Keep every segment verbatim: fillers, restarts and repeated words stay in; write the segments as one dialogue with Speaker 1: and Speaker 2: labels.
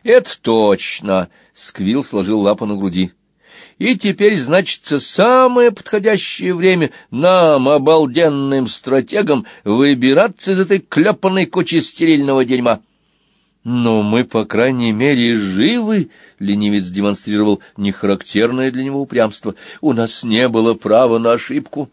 Speaker 1: — Это точно, — Сквилл сложил лапу на груди. — И теперь, значится, самое подходящее время нам, обалденным стратегам, выбираться из этой клепанной кучи стерильного дерьма. — Но мы, по крайней мере, живы, — ленивец демонстрировал нехарактерное для него упрямство. — У нас не было права на ошибку.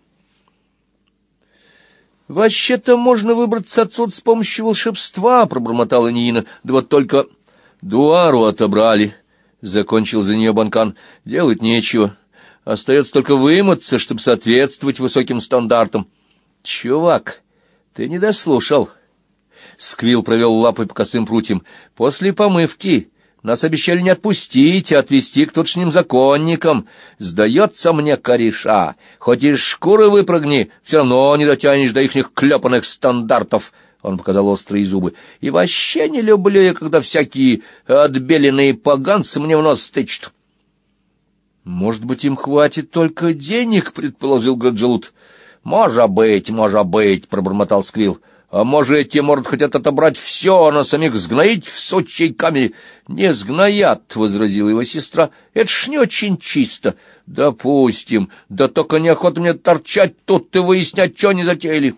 Speaker 1: — Вообще-то можно выбраться отсюда с помощью волшебства, — пробормотала Нина. — Да вот только Дуару отобрали, — закончил за нее Банкан. — Делать нечего. Остается только вымыться, чтобы соответствовать высоким стандартам. — Чувак, ты не дослушал. Сквилл провел лапой по косым прутьям. — После помывки нас обещали не отпустить, а отвезти к тутшним законникам. Сдается мне, кореша, хоть из шкуры выпрыгни, все равно не дотянешь до ихних клепаных стандартов. Он показал острые зубы. — И вообще не люблю я, когда всякие отбеленные поганцы мне в нос стычут. — Может быть, им хватит только денег, — предположил Граджелут. — Может быть, может быть, — пробормотал Сквилл. — А может, эти, может, хотят отобрать все, а на самих сгноить в сучьей камере? — Не сгноят, — возразила его сестра. — Это ж не очень чисто. — Допустим. Да только неохота мне торчать тут и выяснять, что они затеяли.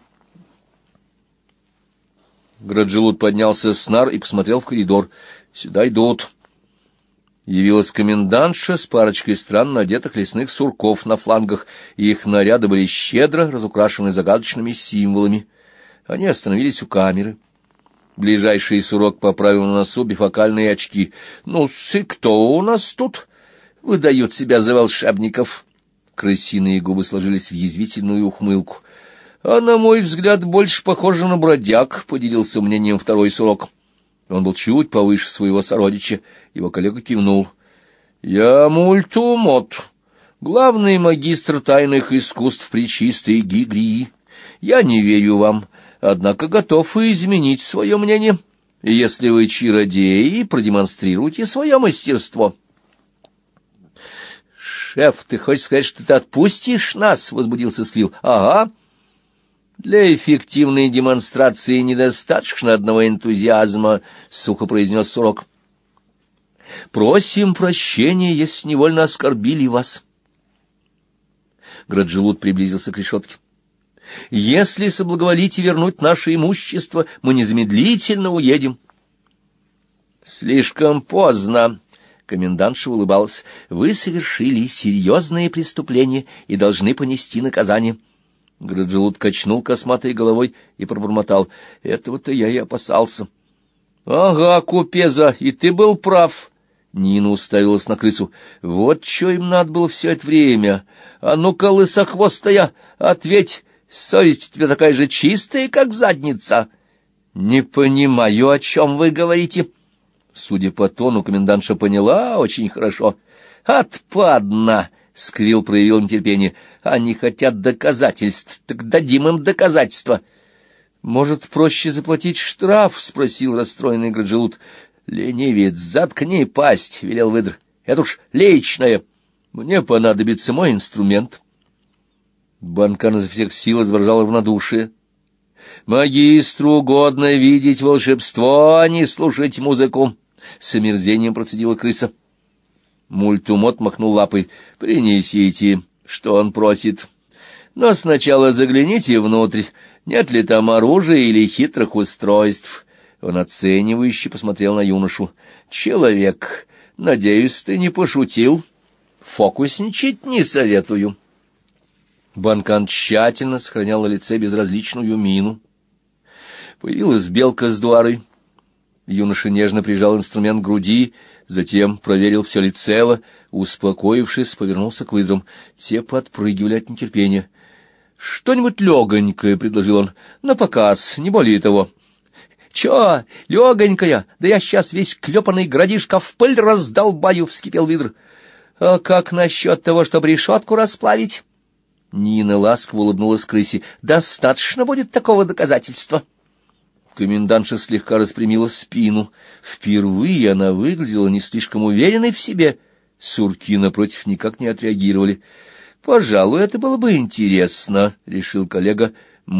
Speaker 1: Граджелут поднялся с нар и посмотрел в коридор. — Сюда идут. Явилась комендантша с парочкой странно одетых лесных сурков на флангах, и их наряды были щедро разукрашены загадочными символами. Они остановились у камеры. Ближайший сурок поправил на носу бифокальные очки. — Ну-с, и кто у нас тут? Выдают себя за волшебников. Крысиные губы сложились в язвительную ухмылку. — А, на мой взгляд, больше похоже на бродяг, — поделился мнением второй сурок. Он был чуть повыше своего сородича. Его коллега кивнул. — Я Мультумот, главный магистр тайных искусств пречистой Гигрии. Я не верю вам, однако готов и изменить свое мнение, если вы чародеи, продемонстрируйте свое мастерство. — Шеф, ты хочешь сказать, что ты отпустишь нас? — возбудился Сквилл. — Ага. Для эффективной демонстрации недостаточно одного энтузиазма, — сухо произнес сурок. — Просим прощения, если невольно оскорбили вас. Граджелут приблизился к решетке. — Если соблаговолите вернуть наше имущество, мы незамедлительно уедем. — Слишком поздно, — комендантша улыбалась. — Вы совершили серьезные преступления и должны понести наказание. Граджелут качнул косматой головой и пробормотал. — Этого-то я и опасался. — Ага, купеза, и ты был прав. Нина уставилась на крысу. — Вот что им надо было все это время. А ну-ка, лысохвостая, ответь. Совесть у тебя такая же чистая, как задница. — Не понимаю, о чем вы говорите. Судя по тону, комендантша поняла очень хорошо. — Отпадно! — Сквилл проявил нетерпение. — Они хотят доказательств, так дадим им доказательства. — Может, проще заплатить штраф? — спросил расстроенный Граджелут. — Ленивец, заткни пасть, — велел выдр. — Это уж личное. Мне понадобится мой инструмент. Банкан изо всех сил изображал равнодушие. — Магистру угодно видеть волшебство, а не слушать музыку, — с омерзением процедила крыса. Мультумот махнул лапой. — Принесите, что он просит. Но сначала загляните внутрь, нет ли там оружия или хитрых устройств. Он оценивающе посмотрел на юношу. — Человек, надеюсь, ты не пошутил. Фокусничать не советую. Банкан тщательно сохранял на лице безразличную мину. Появилась белка с дуарой. Юноша нежно прижал инструмент к груди, затем проверил, все ли цело, успокоившись, повернулся к выдрам. Те подпрыгивали от нетерпения. — Что-нибудь легонькое, — предложил он, — на показ, не более того. — Чё, легонькая? Да я сейчас весь клепанный городишко в пыль раздолбаю, — вскипел выдр. — А как насчет того, чтобы решетку расплавить? Нина ласково улыбнулась крысе. — Достаточно будет такого доказательства. Комендантша слегка распрямила спину. Впервые она выглядела не слишком уверенной в себе. Сурки, напротив, никак не отреагировали. — Пожалуй, это было бы интересно, — решил коллега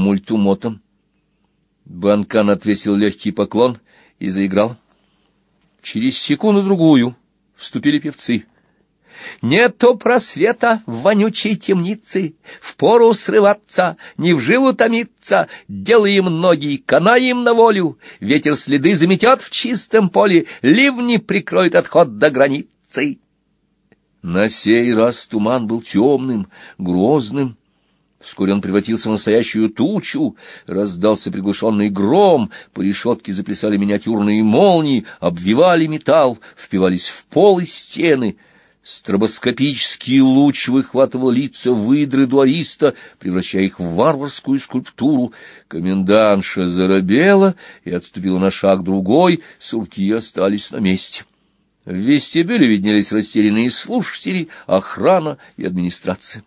Speaker 1: Мультумотом. Банкан отвесил легкий поклон и заиграл. Через секунду-другую вступили певцы. Нету просвета в вонючей темнице, впору срываться, не в жилу томиться, делаем ноги, канаем на волю, ветер следы заметет в чистом поле, ливни прикроют отход до границы. На сей раз туман был темным, грозным. Вскоре он превратился в настоящую тучу, раздался приглушенный гром, по решетке заплясали миниатюрные молнии, обвивали металл, впивались в пол и стены. Стробоскопический луч выхватывал лица выдры дуариста, превращая их в варварскую скульптуру. Комендантша заробела и отступила на шаг другой, сурки остались на месте. В вестибюле виднелись растерянные слушатели, охрана и администрация.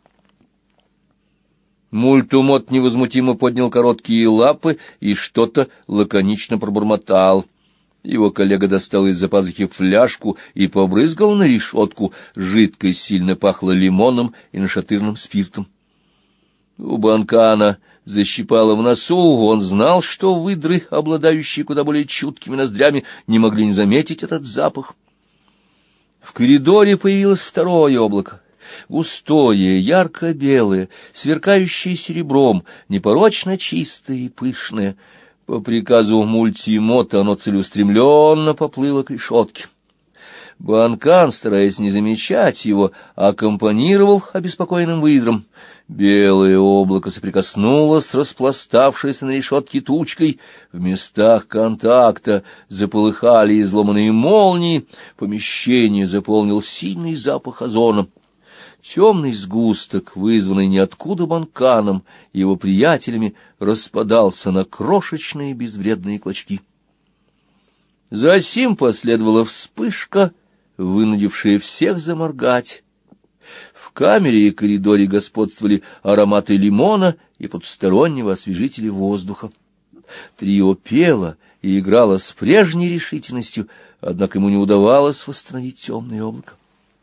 Speaker 1: Мультумот невозмутимо поднял короткие лапы и что-то лаконично пробормотал. Его коллега достал из-за пазухи фляжку и побрызгал на решетку. Жидкость сильно пахла лимоном и нашатырным спиртом. У Банкана защипало в носу, он знал, что выдры, обладающие куда более чуткими ноздрями, не могли не заметить этот запах. В коридоре появилось второе облако. Густое, ярко-белое, сверкающее серебром, непорочно чистое и пышное. По приказу Мультумота оно целеустремленно поплыло к решетке. Банкан, стараясь не замечать его, аккомпанировал обеспокоенным выдрам. Белое облако соприкоснулось с распластавшейся на решетке тучкой. В местах контакта заполыхали изломанные молнии. Помещение заполнил сильный запах озона. Темный сгусток, вызванный ниоткуда Банканом и его приятелями, распадался на крошечные безвредные клочки. Засим последовала вспышка, вынудившая всех заморгать. В камере и коридоре господствовали ароматы лимона и потустороннего освежителя воздуха. Трио пело и играло с прежней решительностью, однако ему не удавалось восстановить темное облако.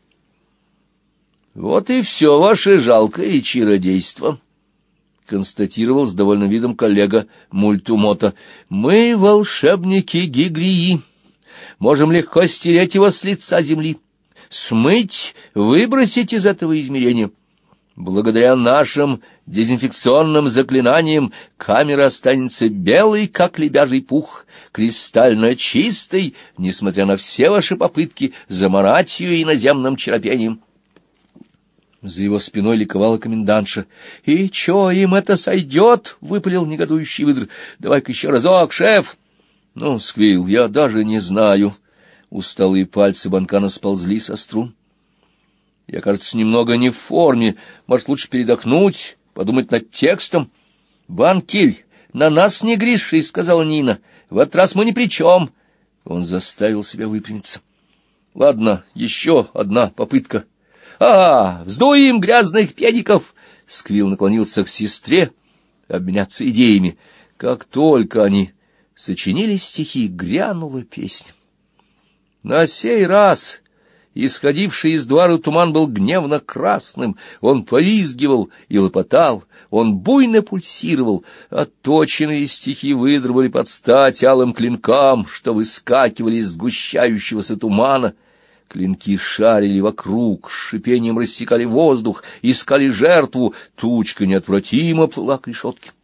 Speaker 1: «Вот и все ваше жалкое чародейство», — констатировал с довольным видом коллега Мультумота. «Мы, волшебники Гигрии, можем легко стереть его с лица земли, смыть, выбросить из этого измерения. Благодаря нашим дезинфекционным заклинаниям камера останется белой, как лебяжий пух, кристально чистой, несмотря на все ваши попытки замарать ее иноземным черопением». За его спиной ликовала комендантша. «И чё, им это сойдет?» — выпалил негодующий выдр. «Давай-ка еще разок, шеф!» «Ну, Сквилл, я даже не знаю». Усталые пальцы Банкана сползли со струн. «Я, кажется, немного не в форме. Может, лучше передохнуть, подумать над текстом?» «Банкиль, на нас не греши», — сказала Нина. «В этот раз мы ни при чем». Он заставил себя выпрямиться. «Ладно, еще одна попытка». «А, вздуем грязных педиков!» Сквилл наклонился к сестре обменяться идеями. Как только они сочинили стихи, грянула песня. На сей раз исходивший из двора туман был гневно красным, он повизгивал и лопотал, он буйно пульсировал, отточенные стихи выдрывали под стать алым клинкам, что выскакивали из сгущающегося тумана. Клинки шарили вокруг, с шипением рассекали воздух, искали жертву, тучка неотвратимо плыла к решетке.